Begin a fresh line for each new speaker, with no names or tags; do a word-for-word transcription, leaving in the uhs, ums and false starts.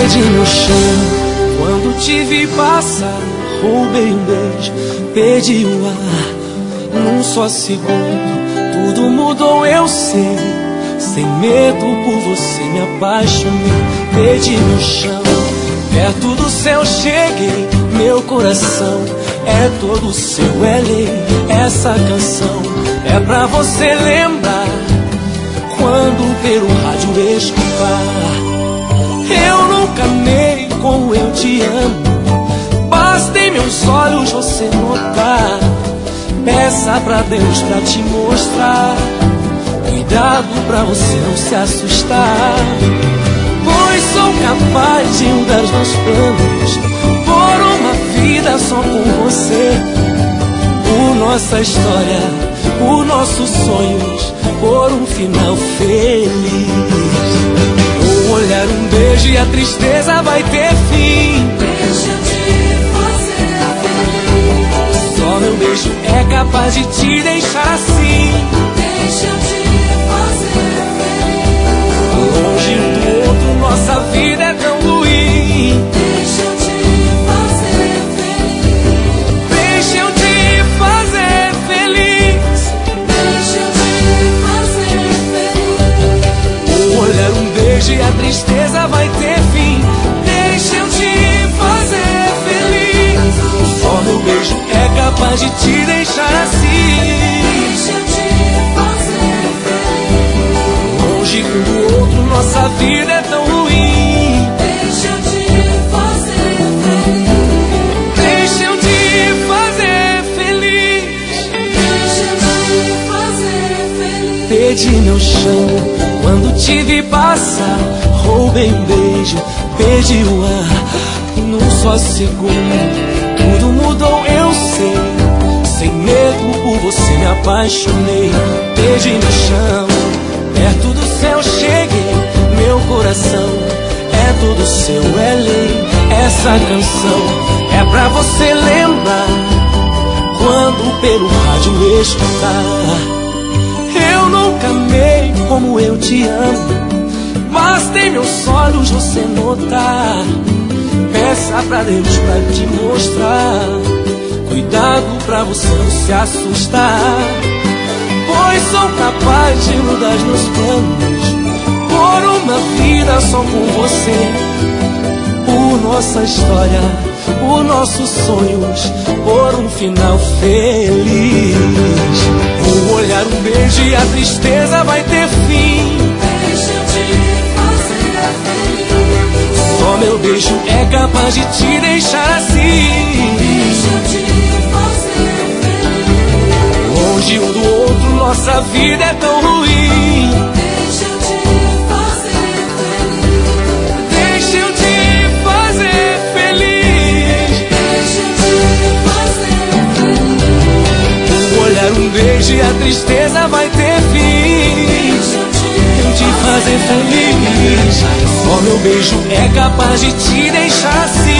perdi meu chão. Quando te vi passar, roubei um beijo, perdi o ar. Num só segundo, tudo mudou, eu sei. Sem medo por você me apaixonei. Perdi meu chão, perto do céu cheguei. Meu coração é todo seu, é lei. Essa canção é pra você lembrar quando pelo rádio escutar. Eu nunca amei como eu te amo, basta em meus olhos você notar. Peça pra Deus pra te mostrar, cuidado pra você não se assustar. Pois sou capaz de mudar os meus planos por uma vida só com você. Por nossa história, por nossos sonhos, por um final feliz. Um olhar, um beijo e a tristeza vai ter fim.
Deixa eu te fazer feliz.
Só meu beijo é capaz de te deixar assim.
Deixa eu te fazer feliz.
Longe um do outro, nossa vida é tão ruim.
Deixa eu te fazer feliz.
Deixa eu te fazer feliz.
Deixa eu te fazer feliz.
Um olhar, um beijo e a tristeza vai ter fim. Deixa eu te fazer feliz. Só meu beijo é capaz de te deixar assim.
Deixa eu te fazer feliz.
Longe um do outro, nossa vida é tão ruim.
Deixa eu te fazer feliz.
Deixa eu te fazer feliz.
Deixa eu te fazer feliz.
Perdi meu chão quando te vi passar, roubei um beijo, perdi o ar. Num só segundo, tudo mudou, eu sei. Sem medo por você me apaixonei. Perdi meu chão, perto do céu cheguei. Meu coração é todo seu, é lei. Essa canção é pra você lembrar quando pelo rádio escutar. Eu nunca amei como eu te amo, basta em meus olhos você notar. Peça pra Deus pra te mostrar, cuidado pra você não se assustar. Pois sou capaz de mudar os meus planos por uma vida só com você. Por nossa história, por nossos sonhos, por um final feliz. Um olhar, um beijo e a tristeza vai ter fim.
Deixa eu te fazer feliz.
Só meu beijo é capaz de te deixar assim.
Deixa eu te fazer feliz.
Longe um do outro, nossa vida é tão ruim.
Deixa eu te fazer feliz.
Deixa eu te fazer feliz.
Deixa eu te fazer feliz.
Um olhar, um beijo e a tristeza vai ter fim.
Deixa eu
Eu te fazer feliz. Só meu beijo é capaz de te deixar assim.